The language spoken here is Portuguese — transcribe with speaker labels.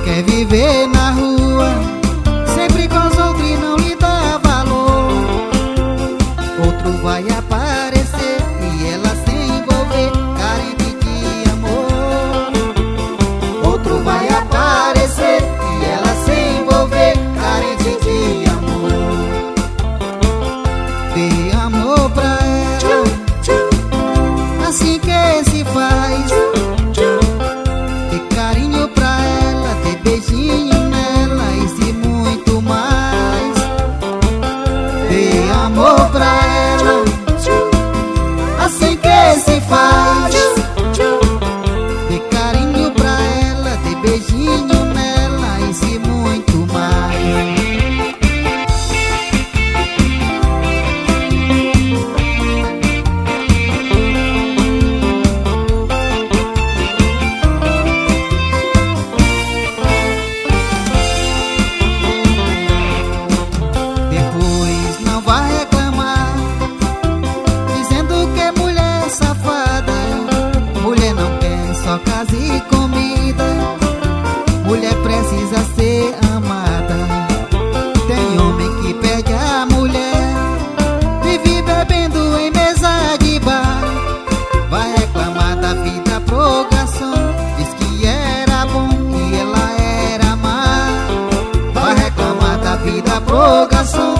Speaker 1: quer viver na rua, sempre com os outros e não lhe dá valor. Outro vai aparecer e ela se envolver, carente de amor. Outro vai aparecer e ela se envolver, carente de amor. Dê amor pra ela, assim que se faz. Dê carinho pra ela, dê beijinho nela e se muito mais. Dê amor pra ela, assim que se faz. Dê carinho pra ela, dê beijinho nela e se muito mais. Casa e comida, mulher precisa ser amada. Tem homem que perde a mulher, vive bebendo em mesa de bar. Vai reclamar da vida pro garçom, diz que era bom e ela era má. Vai reclamar da vida pro garçom,